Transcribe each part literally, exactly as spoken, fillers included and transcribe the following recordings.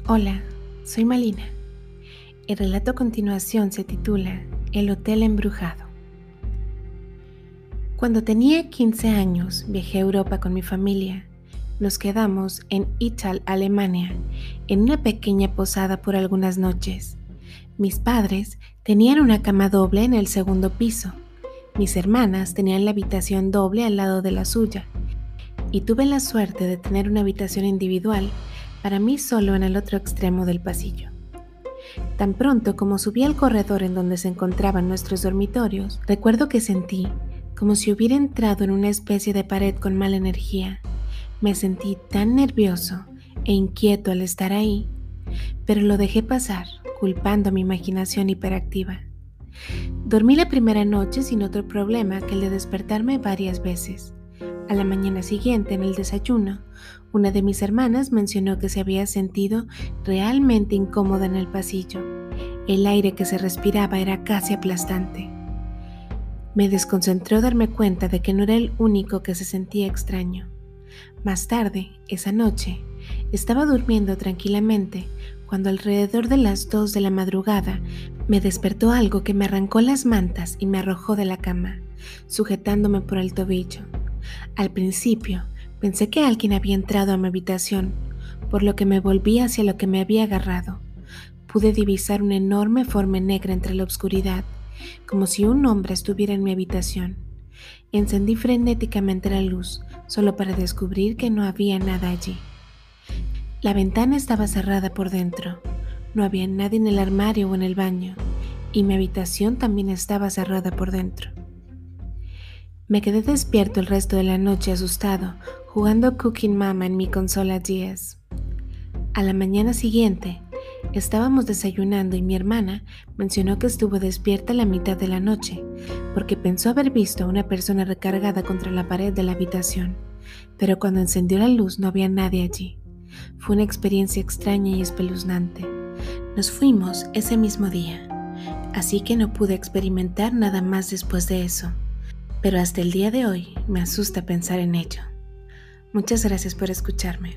Hola, soy Malina. El relato a continuación se titula El Hotel Embrujado. Cuando tenía quince años, viajé a Europa con mi familia. Nos quedamos en Ital, Alemania, en una pequeña posada por algunas noches. Mis padres tenían una cama doble en el segundo piso. Mis hermanas tenían la habitación doble al lado de la suya. Y tuve la suerte de tener una habitación individual para mí solo en el otro extremo del pasillo. Tan pronto como subí al corredor en donde se encontraban nuestros dormitorios, recuerdo que sentí como si hubiera entrado en una especie de pared con mala energía. Me sentí tan nervioso e inquieto al estar ahí, pero lo dejé pasar, culpando a mi imaginación hiperactiva. Dormí la primera noche sin otro problema que el de despertarme varias veces. A la mañana siguiente, en el desayuno, una de mis hermanas mencionó que se había sentido realmente incómoda en el pasillo. El aire que se respiraba era casi aplastante. Me desconcentró darme cuenta de que no era el único que se sentía extraño. Más tarde, esa noche, estaba durmiendo tranquilamente cuando alrededor de las dos de la madrugada me despertó algo que me arrancó las mantas y me arrojó de la cama, sujetándome por el tobillo. Al principio, pensé que alguien había entrado a mi habitación, por lo que me volví hacia lo que me había agarrado. Pude divisar una enorme forma negra entre la oscuridad, como si un hombre estuviera en mi habitación. Encendí frenéticamente la luz, solo para descubrir que no había nada allí. La ventana estaba cerrada por dentro, no había nadie en el armario o en el baño, y mi habitación también estaba cerrada por dentro. Me quedé despierto el resto de la noche asustado, jugando Cooking Mama en mi consola D S. A la mañana siguiente, estábamos desayunando y mi hermana mencionó que estuvo despierta la mitad de la noche, porque pensó haber visto a una persona recargada contra la pared de la habitación, pero cuando encendió la luz no había nadie allí. Fue una experiencia extraña y espeluznante. Nos fuimos ese mismo día, así que no pude experimentar nada más después de eso. Pero hasta el día de hoy me asusta pensar en ello. Muchas gracias por escucharme.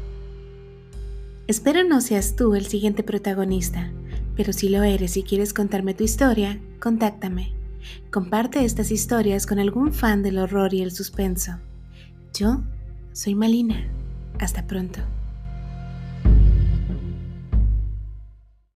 Espero no seas tú el siguiente protagonista, pero si lo eres y quieres contarme tu historia, contáctame. Comparte estas historias con algún fan del horror y el suspenso. Yo soy Malina. Hasta pronto.